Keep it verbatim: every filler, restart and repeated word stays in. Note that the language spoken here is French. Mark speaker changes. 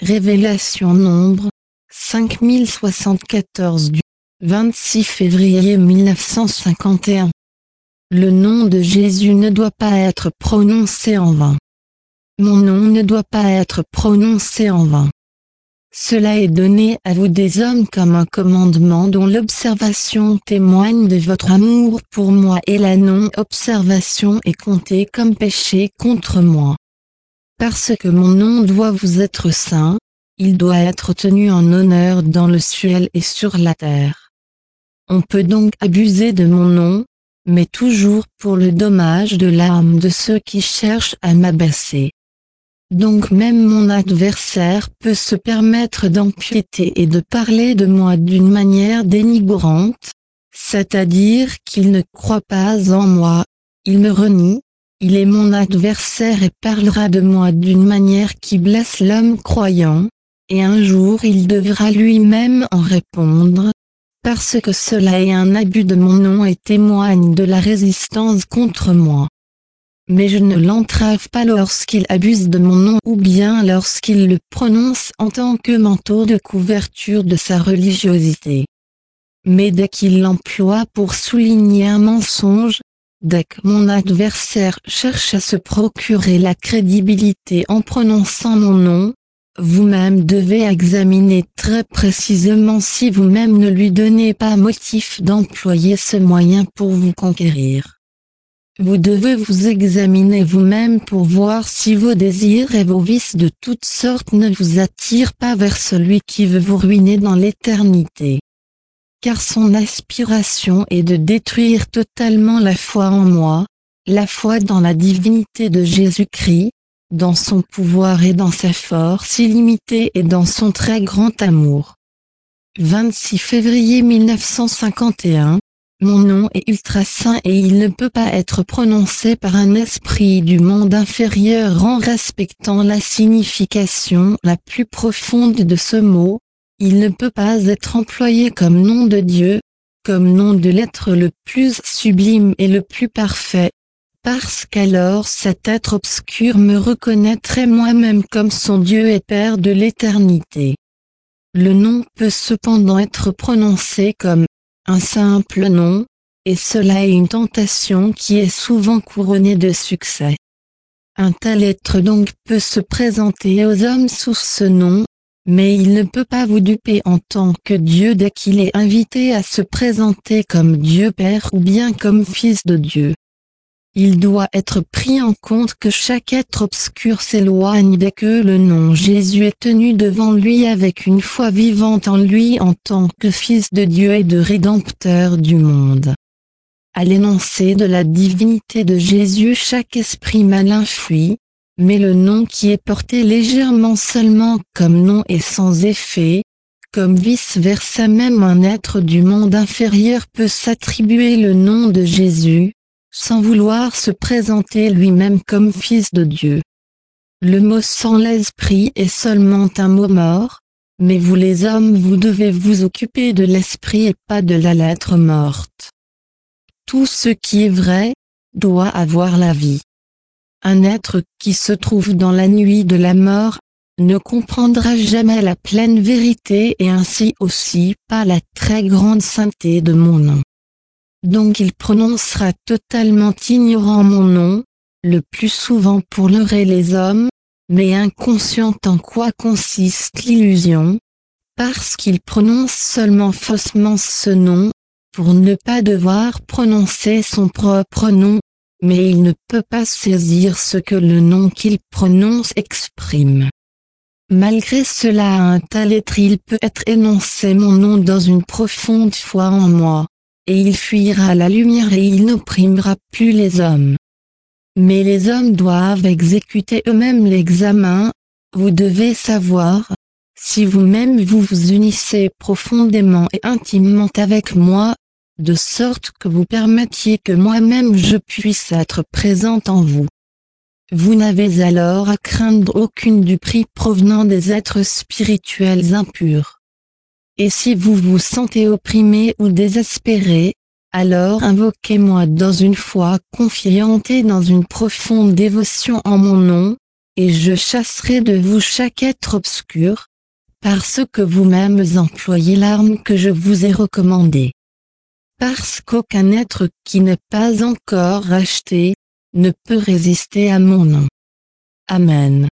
Speaker 1: Révélation Nombre, cinq mille soixante-quatorze du vingt-six février mille neuf cent cinquante et un. Le nom de Jésus ne doit pas être prononcé en vain. Mon nom ne doit pas être prononcé en vain. Cela est donné à vous des hommes comme un commandement dont l'observation témoigne de votre amour pour moi et la non-observation est comptée comme péché contre moi. Parce que mon nom doit vous être saint, il doit être tenu en honneur dans le ciel et sur la terre. On peut donc abuser de mon nom, mais toujours pour le dommage de l'âme de ceux qui cherchent à m'abaisser. Donc même mon adversaire peut se permettre d'empiéter et de parler de moi d'une manière dénigrante, c'est-à-dire qu'il ne croit pas en moi, il me renie, il est mon adversaire et parlera de moi d'une manière qui blesse l'homme croyant, et un jour il devra lui-même en répondre, parce que cela est un abus de mon nom et témoigne de la résistance contre moi. Mais je ne l'entrave pas lorsqu'il abuse de mon nom ou bien lorsqu'il le prononce en tant que manteau de couverture de sa religiosité. Mais dès qu'il l'emploie pour souligner un mensonge, dès que mon adversaire cherche à se procurer la crédibilité en prononçant mon nom, vous-même devez examiner très précisément si vous-même ne lui donnez pas motif d'employer ce moyen pour vous conquérir. Vous devez vous examiner vous-même pour voir si vos désirs et vos vices de toutes sortes ne vous attirent pas vers celui qui veut vous ruiner dans l'éternité. Car son aspiration est de détruire totalement la foi en moi, la foi dans la divinité de Jésus-Christ, dans son pouvoir et dans sa force illimitée et dans son très grand amour. vingt-six février mille neuf cent cinquante et un. Mon nom est ultra saint et il ne peut pas être prononcé par un esprit du monde inférieur en respectant la signification la plus profonde de ce mot. Il ne peut pas être employé comme nom de Dieu, comme nom de l'être le plus sublime et le plus parfait, parce qu'alors cet être obscur me reconnaîtrait moi-même comme son Dieu et Père de l'éternité. Le nom peut cependant être prononcé comme un simple nom, et cela est une tentation qui est souvent couronnée de succès. Un tel être donc peut se présenter aux hommes sous ce nom, mais il ne peut pas vous duper en tant que Dieu dès qu'il est invité à se présenter comme Dieu Père ou bien comme Fils de Dieu. Il doit être pris en compte que chaque être obscur s'éloigne dès que le nom Jésus est tenu devant lui avec une foi vivante en lui en tant que Fils de Dieu et de Rédempteur du monde. À l'énoncé de la divinité de Jésus, chaque esprit malin fuit, mais le nom qui est porté légèrement seulement comme nom est sans effet, comme vice-versa même un être du monde inférieur peut s'attribuer le nom de Jésus, sans vouloir se présenter lui-même comme Fils de Dieu. Le mot sans l'esprit est seulement un mot mort, mais vous les hommes vous devez vous occuper de l'esprit et pas de la lettre morte. Tout ce qui est vrai, doit avoir la vie. Un être qui se trouve dans la nuit de la mort, ne comprendra jamais la pleine vérité et ainsi aussi pas la très grande sainteté de mon nom. Donc il prononcera totalement ignorant mon nom, le plus souvent pour leurrer les hommes, mais inconscient en quoi consiste l'illusion, parce qu'il prononce seulement faussement ce nom, pour ne pas devoir prononcer son propre nom, mais il ne peut pas saisir ce que le nom qu'il prononce exprime. Malgré cela, à un tel être il peut être énoncé mon nom dans une profonde foi en moi, et il fuira la lumière et il n'opprimera plus les hommes. Mais les hommes doivent exécuter eux-mêmes l'examen, vous devez savoir, si vous-même vous vous unissez profondément et intimement avec moi, de sorte que vous permettiez que moi-même je puisse être présente en vous. Vous n'avez alors à craindre aucune duperie provenant des êtres spirituels impurs. Et si vous vous sentez opprimé ou désespéré, alors invoquez-moi dans une foi confiante et dans une profonde dévotion en mon nom, et je chasserai de vous chaque être obscur, parce que vous-mêmes employez l'arme que je vous ai recommandée. Parce qu'aucun être qui n'est pas encore racheté, ne peut résister à mon nom. Amen.